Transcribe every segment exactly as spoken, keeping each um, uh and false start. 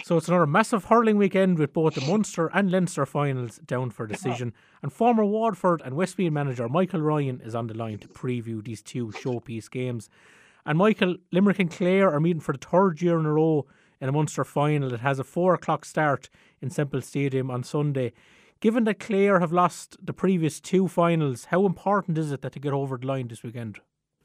So it's another massive hurling weekend with both the Munster and Leinster finals down for decision. And former Waterford and Westmeath manager Michael Ryan is on the line to preview these two showpiece games. And Michael, Limerick and Clare are meeting for the third year in a row in a Munster final that has a four o'clock start in Semple Stadium on Sunday. Given that Clare have lost the previous two finals, how important is it that they get over the line this weekend?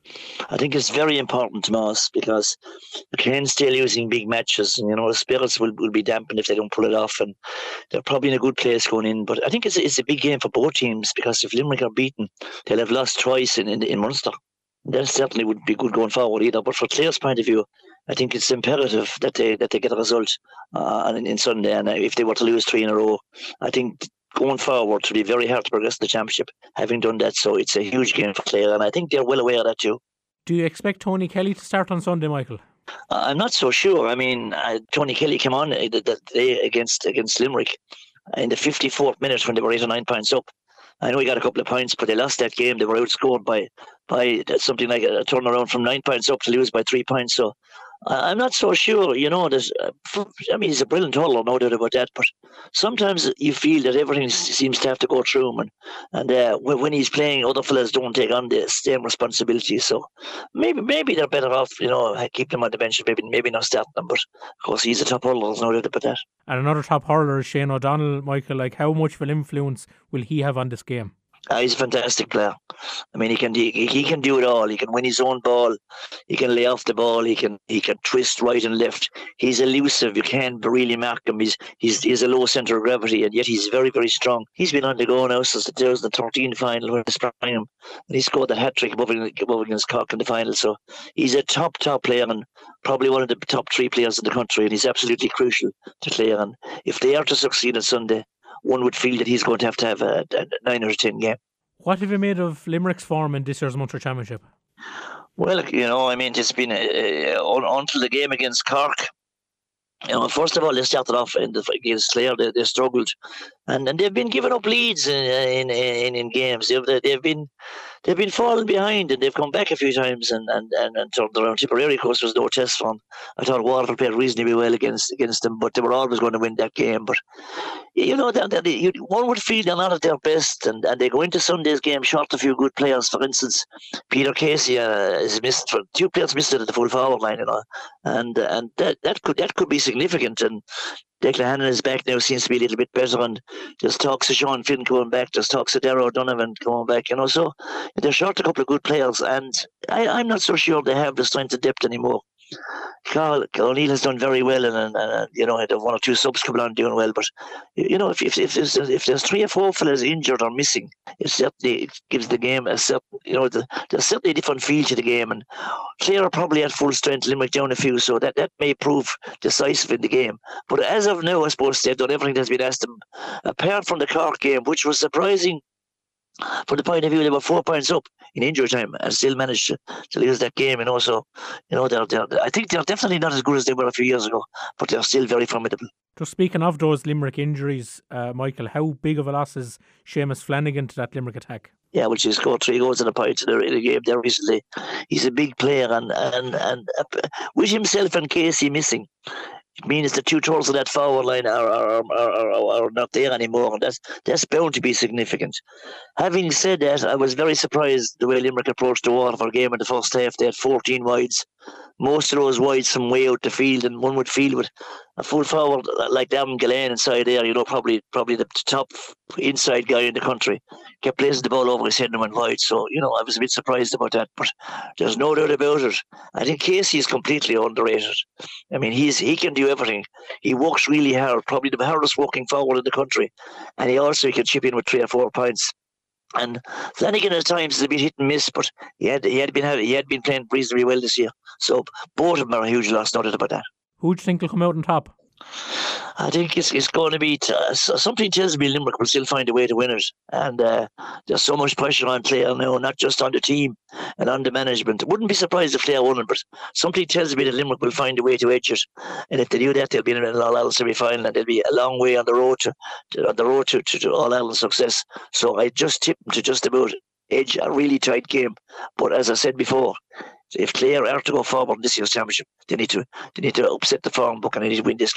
I think it's very important to us because the Cairns still using big matches, and you know the spirits will, will be dampened if they don't pull it off, and they're probably in a good place going in. But I think it's a, it's a big game for both teams because if Limerick are beaten, they'll have lost twice in in, in Munster. That certainly would be good going forward either. But for Clare's point of view, I think it's imperative that they that they get a result uh, in, in Sunday. And if they were to lose three in a row, I think going forward to be very hard to progress the championship having done that. So it's a huge game for Clare, and I think they're well aware of that too. Do you expect Tony Kelly to start on Sunday, Michael? Uh, I'm not so sure. I mean, uh, Tony Kelly came on uh, that day against against Limerick in the fifty-fourth minute when they were eight or nine points up. I know he got a couple of points, but they lost that game. They were outscored by by something like a turnaround from nine points up to lose by three points. So I'm not so sure. You know, there's, uh, I mean, he's a brilliant hurler, no doubt about that. But sometimes you feel that everything seems to have to go through him, and and uh, when he's playing, other fellas don't take on the same responsibility. So maybe maybe they're better off, you know, keep them on the bench. Maybe maybe not start them. But of course, he's a top hurler. There's no doubt about that. And another top hurler is Shane O'Donnell, Michael. Like, how much of an influence will he have on this game? Uh, he's a fantastic player. I mean, he can he, he can do it all. He can win his own ball. He can lay off the ball. He can he can twist right and left. He's elusive. You can't really mark him. He's he's he's a low centre of gravity, and yet he's very very strong. He's been on the go now since the two thousand thirteen final when he sprang him, and he scored that hat trick above, above against Cork in the final. So he's a top top player and probably one of the top three players in the country, and he's absolutely crucial to Clare. And if they are to succeed on Sunday, one would feel that he's going to have to have a, a nine or a ten game. What have you made of Limerick's form in this year's Munster Championship? Well, you know, I mean, it's been a, a, until the game against Cork. You know, first of all, they started off in the, against Clare. They, they struggled, and and they've been giving up leads in in, in, in games. They've they've been they've been falling behind, and they've come back a few times and and, and, and turned around. Tipperary, of course, was no test for them. I thought Waterford played reasonably well against against them, but they were always going to win that game. But you know, that, that you, one would feel they're not at their best, and, and they go into Sunday's game short a few good players. For instance, Peter Casey uh, is missed for two players missed it at the full forward line, you know, and and that that could that could be significant. And Declan Hannon is back now, seems to be a little bit better, and there's talks of Sean Finn coming back, there's talks of Darragh O'Donovan coming back, you know, so they're short a couple of good players, and I, I'm not so sure they have the strength and depth anymore. Carl, Carl O'Neill has done very well, and, and, and you know, had one or two subs coming on doing well. But you know, if if if there's, if there's three or four fellas injured or missing, it certainly gives the game a certain, you know, the, there's certainly a different feel to the game. And Clare are probably at full strength, Limerick down a few, so that, that may prove decisive in the game. But as of now, I suppose they've done everything that's been asked them, apart from the Cork game, which was surprising. From the point of view, they were four points up in injury time and still managed to, to lose that game, you know. So, you know, they're, they're, I think they're definitely not as good as they were a few years ago, but they're still very formidable. Just speaking of those Limerick injuries, uh, Michael, how big of a loss is Seamus Flanagan to that Limerick attack? Yeah, well, she's scored three goals in a point in the, in the game there recently. He's a big player, and, and, and uh, with himself and Casey missing, it means the two thirds of that forward line are are, are, are are not there anymore, and that's that's bound to be significant. Having said that, I was very surprised the way Limerick approached the Waterford game in the first half. They had fourteen wides, most of those wides from way out the field, and one would feel with a full forward like Darren Gillane inside there, you know, probably probably the top inside guy in the country, kept placing the ball over his head and went wide. So, you know, I was a bit surprised about that, but there's no doubt about it. I think Casey is completely underrated. I mean, he's he can do everything. He works really hard, probably the hardest working forward in the country, and he also can chip in with three or four points. And Flanagan at times is a bit hit and miss, but he had he had been he had been playing reasonably well this year. So both of them are a huge loss, no doubt about that. Who do you think will come out on top? I think it's it's going to be t- something tells me Limerick will still find a way to win it, and uh, there's so much pressure on Clare now, not just on the team and on the management. Wouldn't be surprised if Clare won it, but something tells me that Limerick will find a way to edge it, and if they do that, they'll be in an All Ireland semi-final, and they'll be a long way on the road to, to on the road to, to, to All Ireland success. So I just tip them to just about edge a really tight game. But as I said before, if Clare are to go forward in this year's championship, they need to they need to upset the form book and they need to win this game.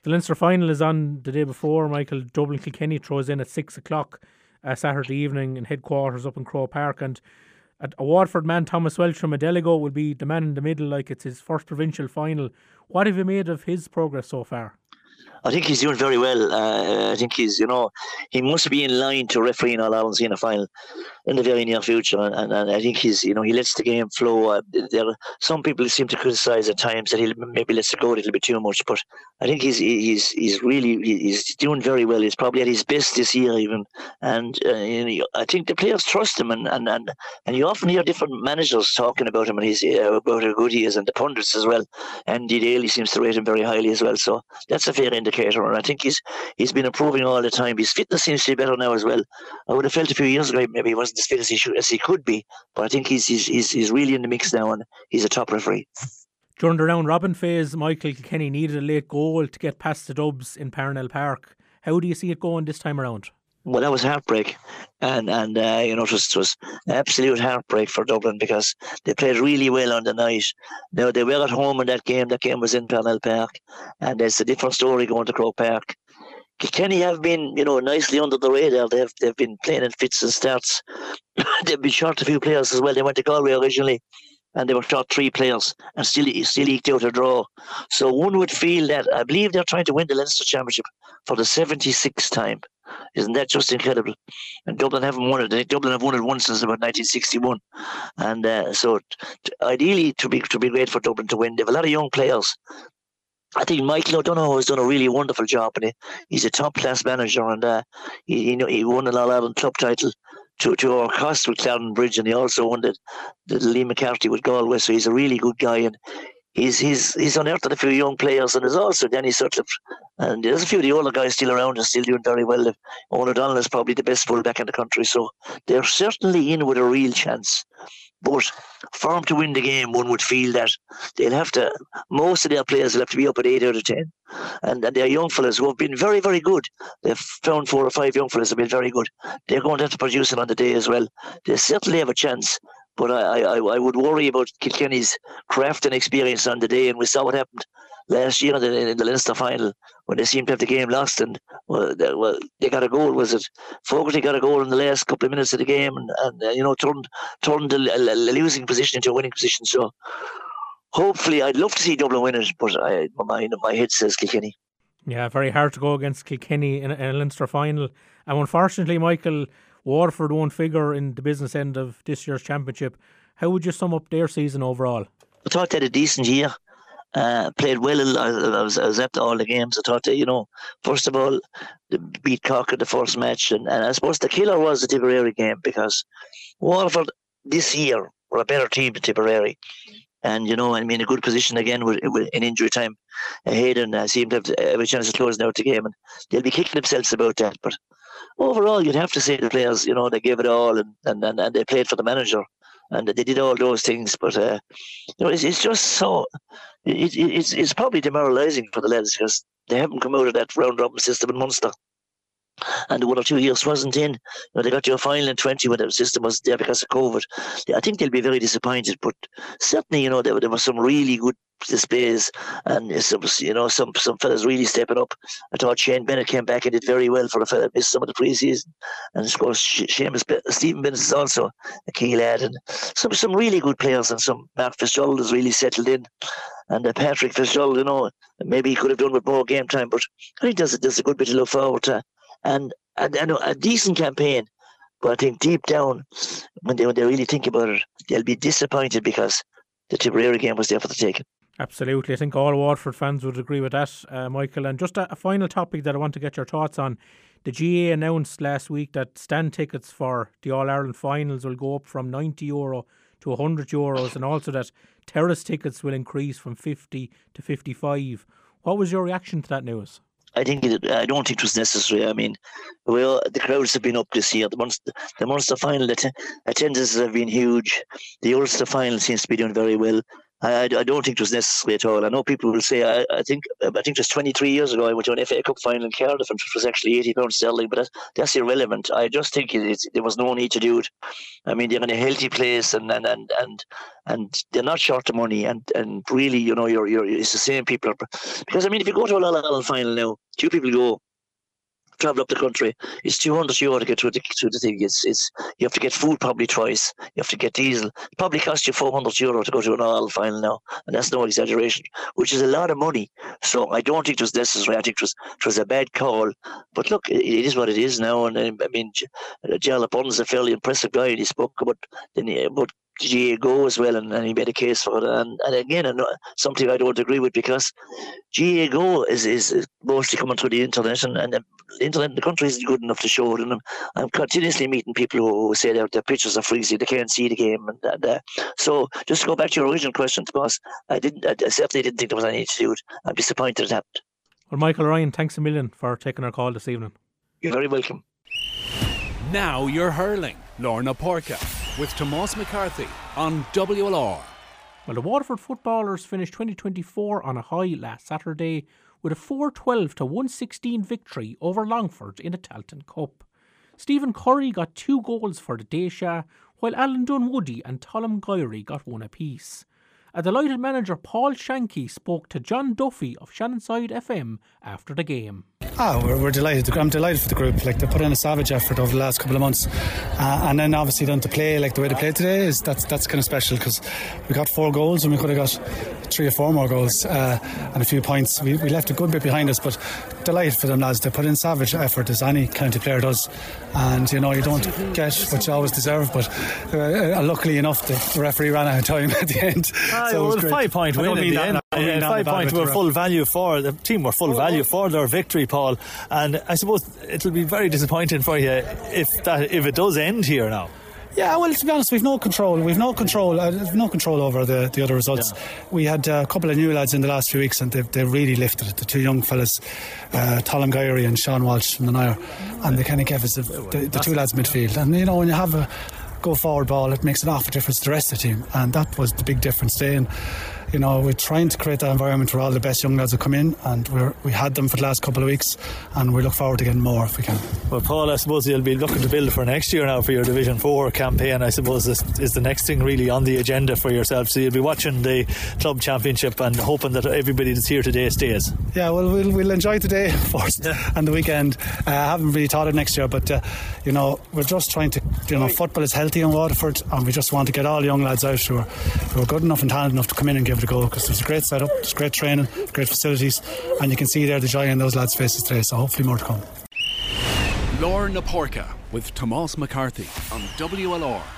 The Leinster final is on the day before, Michael. Dublin Kilkenny throws in at six o'clock uh, Saturday evening in headquarters up in Croke Park. And a, a Waterford man, Thomas Welch from Adeligo, will be the man in the middle, like it's his first provincial final. What have you made of his progress so far? I think he's doing very well. Uh, I think he's, you know, he must be in line to referee in All Ireland in a final in the very near future. And, and, and I think he's, you know, he lets the game flow. Uh, there, some people seem to criticise at times that he maybe lets it go a little bit too much, but I think he's he's he's really he's doing very well. He's probably at his best this year even, and uh, you know, I think the players trust him. And, and, and, and you often hear different managers talking about him and he's uh, about how good he is, and the pundits as well. And Dee Daly seems to rate him very highly as well. So that's a fair indicator. And I think he's he's been improving all the time. His fitness seems to be better now as well. I would have felt a few years ago maybe he wasn't as fit as he should, as he could be, but I think he's he's he's, he's really in the mix now, and he's a top referee. During the round robin phase, Michael Kilkenny needed a late goal to get past the Dubs in Parnell Park. How do you see it going this time around? Well, that was heartbreak, and and uh, you know it was, it was absolute heartbreak for Dublin because they played really well on the night. Now they were at home in that game. That game was in Parnell Park, and it's a different story going to Croke Park. Kilkenny have been, you know, nicely under the radar. They've they've been playing in fits and starts. They've been short a few players as well. They went to Galway originally, and they were short three players, and still still eked out a draw. So one would feel that I believe they're trying to win the Leinster Championship for the seventy-sixth time. Isn't that just incredible? And Dublin haven't won it. Dublin have won it once since about nineteen sixty-one, and uh, so t- ideally to be to be great for Dublin to win. They have a lot of young players. I think Michael O'Donoghue has done a really wonderful job, and he, he's a top class manager, and uh, he, you know, he won an All Ireland club title to to our cost with Clarendon Bridge, and he also won the, the Lee McCarthy with Galway. So he's a really good guy, and he's he's he's unearthed a few young players, and there's also Danny Sutcliffe, and there's a few of the older guys still around and still doing very well. Owen O'Donnell is probably the best fullback in the country, so they're certainly in with a real chance. But for them to win the game, one would feel that they'll have to, most of their players will have to be up at eight out of ten. And, and they're young fellas who have been very, very good. They've found four or five young fellas who have been very good. They're going to have to produce it on the day as well. They certainly have a chance. But I, I, I would worry about Kilkenny's craft and experience on the day. And we saw what happened last year in the, in the Leinster final when they seemed to have the game lost, and well, they, well, they got a goal. Was it Fogarty got a goal in the last couple of minutes of the game, and, and uh, you know turned turned a, a, a losing position into a winning position. So hopefully, I'd love to see Dublin win it, but I, my my head says Kilkenny. Yeah, very hard to go against Kilkenny in a, in a Leinster final, and unfortunately, Michael, Waterford won't figure in the business end of this year's championship. How would you sum up their season overall? I thought they had a decent year. Uh, played well. I, I was I was at all the games. I thought that, you know, first of all, they beat Cork in the first match, and, and I suppose the killer was the Tipperary game, because Waterford this year were a better team than Tipperary, and you know, I mean, a good position again with, with in injury time ahead, and uh, seemed to have every chance of closing out the game, and they'll be kicking themselves about that. But overall, you'd have to say the players, you know, they gave it all, and and, and, and they played for the manager. And they did all those things, but uh, you know, it's, it's just so. It, it, it's it's probably demoralising for the lads because they haven't come out of that round robin system in Munster, and the one or two years wasn't in. You know, they got to a final in twenty when the system was there because of COVID. I think they'll be very disappointed, but certainly, you know, there, there were some really good displays, and some, you know, some some fellas really stepping up. I thought Shane Bennett came back and did very well for a fella missed some of the pre-season, and of course Seamus, Stephen Bennett is also a key lad, and some some really good players, and some Mark Fitzgerald has really settled in, and uh, Patrick Fitzgerald, you know, maybe he could have done with more game time, but I think there's a, there's a good bit to look forward to, and and, and a decent campaign. But I think deep down, when they when they really think about it, they'll be disappointed because the Tipperary game was there for the taking. Absolutely. I think all Waterford fans would agree with that, uh, Michael. And just a, a final topic that I want to get your thoughts on. The G A A announced last week that stand tickets for the All-Ireland finals will go up from ninety euro to one hundred euros, and also that terrace tickets will increase from fifty to fifty-five. What was your reaction to that news? I think it, I don't think it was necessary. I mean, well, the crowds have been up this year. The Munster, the Munster final att- attendances have been huge. The Ulster final seems to be doing very well. I, I don't think it was necessary at all. I know people will say, I, I think I think just twenty-three years ago I went to an F A Cup final in Cardiff and it was actually eighty pounds sterling, but that, that's irrelevant. I just think it, it's, there was no need to do it. I mean, they're in a healthy place and and, and, and, and they're not short of money, and, and really, you know, you're, you're it's the same people. Because, I mean, if you go to a All-Ireland final now, two people go, travel up the country, it's two hundred euro to get to the, to the thing. It's, it's, you have to get food probably twice. You have to get diesel. It probably costs you four hundred euro to go to an all final now. And that's no exaggeration, which is a lot of money. So I don't think it was necessary. I think it was, it was a bad call. But look, it, it is what it is now. And I mean, Gerald Bun's a fairly impressive guy. And he spoke about, about G A A Go as well, and, and he made a case for it. And, and again, and something I don't agree with, because G A A Go is, is mostly coming through the internet, and, and the internet in the country isn't good enough to show it. And I'm, I'm continuously meeting people who say that their pictures are freezy, they can't see the game. And, and uh, so, just to go back to your original question, boss, I didn't, I certainly didn't think there was any need to do it. I'm disappointed it happened. Well, Michael Ryan, thanks a million for taking our call this evening. You're very welcome. Now you're hurling. Lorna Porca with Tomás McCarthy on W L R. Well, the Waterford footballers finished twenty twenty-four on a high last Saturday with a four twelve to one sixteen victory over Longford in the Tailteann Cup. Stephen Curry got two goals for the Daysha, while Alan Dunwoody and Colm Gyrey got one apiece. A delighted manager Paul Shanky spoke to John Duffy of Shannonside F M after the game. Ah, we're, we're delighted. I'm delighted for the group. Like, they put in a savage effort over the last couple of months, uh, and then obviously done to play like the way they played today is that's that's kind of special, because we got four goals and we could have got three or four more goals uh, and a few points. We, we left a good bit behind us, but delighted for them lads. They put in savage effort as any county player does, and you know you don't get what you always deserve. But uh, luckily enough, the referee ran out of time at the end. Ah, so it was a five point win in the end. Uh, five points were full value for the team. Were full value for their victory, Paul. And I suppose it'll be very disappointing for you if that if it does end here now. Yeah, well, to be honest, we've no control. We've no control. Uh, we've no control over the, the other results. Yeah. We had uh, a couple of new lads in the last few weeks, and they've they really lifted it. The two young fellas, uh, Colm Gyrey and Sean Walsh from the Nair, and they kind of gave us the, the, the two lads midfield. And you know, when you have a go forward ball, it makes an awful difference to the rest of the team, and that was the big difference today. And you know, we're trying to create that environment where all the best young lads will come in, and we're, we had them for the last couple of weeks, and we look forward to getting more if we can. Well, Paul, I suppose you'll be looking to build for next year now for your Division four campaign. I suppose this is the next thing really on the agenda for yourself, so you'll be watching the club championship and hoping that everybody that's here today stays. Yeah, well, we'll, we'll enjoy today first yeah. and the weekend. uh, I haven't really thought of next year, but uh, you know, we're just trying to, you know, football is healthy in Waterford, and we just want to get all young lads out who are, who are good enough and talented enough to come in and give it a go, because there's a great setup, there's great training, great facilities, and you can see there the joy in those lads' faces today, so hopefully more to come. Lorna Porca with Tomás McCarthy on W L R.